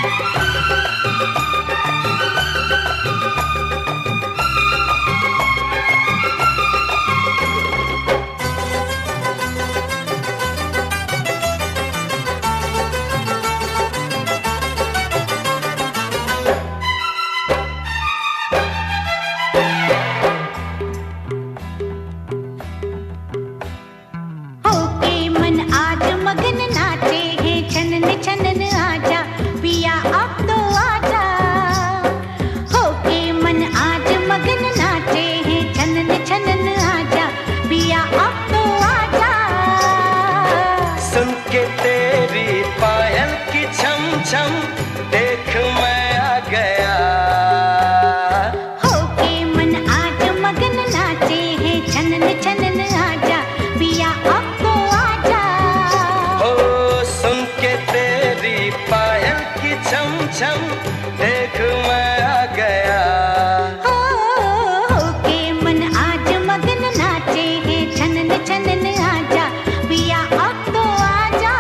छम देख मैं आ गया। होके मन आज मगन नाचे हैं, छनन छनन आजा पिया अब तो आजा। हो सुन के तेरी पायल की छम छम देख मैं आ गया। होके मन आज मगन नाचे हैं, छनन छनन आजा पिया अब तो आजा।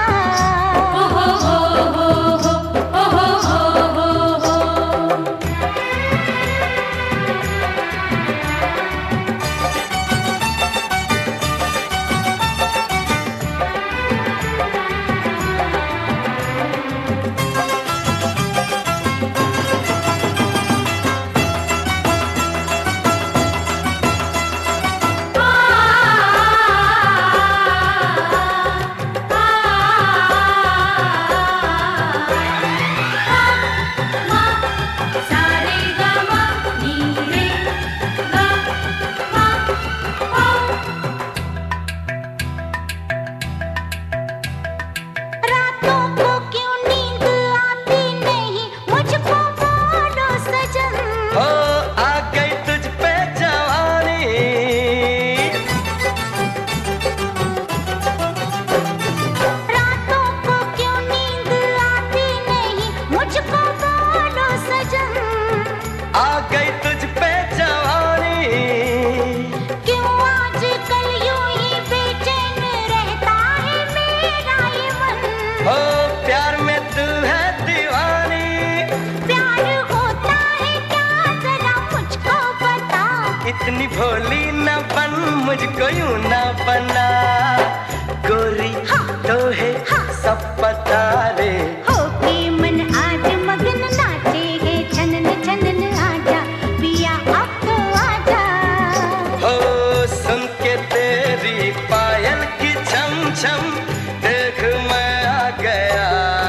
आ गई तुझ पे जवानी, क्यों आजकल यूं ही बेचैन रहता है मेरा ये मन। हो प्यार में तू है दीवानी, प्यार होता है क्या जरा मुझको बता। इतनी भोली न बन मुझको यूं न बना, गोरी तो है सब पता रे। होके मन आज मगन नाचे है, छनन छनन आजा पिया अब तो आजा। हो सुन के तेरी पायल की छम छम देख मैं आ गया।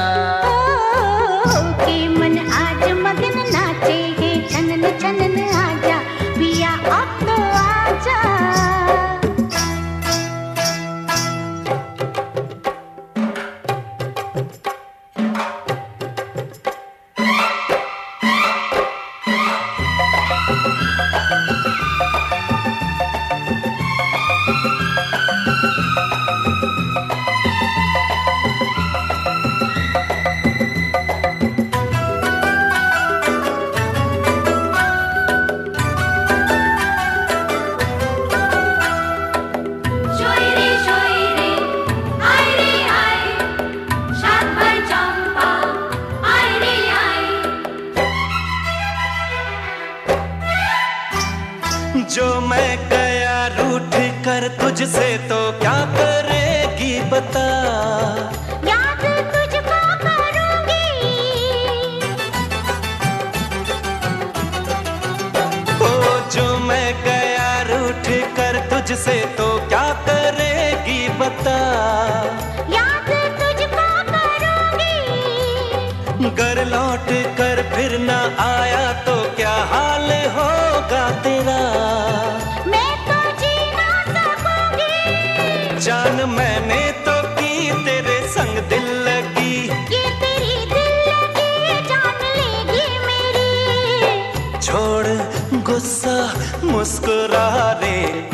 होके मन आज मगन नाचे है, छनन छनन आजा पिया अब तो आजा। जो मैं गया रूठ कर तुझसे तो क्या करेगी बता। याद तुझको करूंगी, ओ जो मैं गया रूठ कर तुझसे तो क्या करेगी बता। याद तुझको करूंगी, घर लौट कर फिर न आया तो क्या हाल होगा तेरा। मैं तो जी ना सकूंगी, जान मैंने तो की तेरे संग दिल लगी। ये तेरी दिल लगी जान लेगी मेरी। छोड़ गुस्सा मुस्कुरा रे,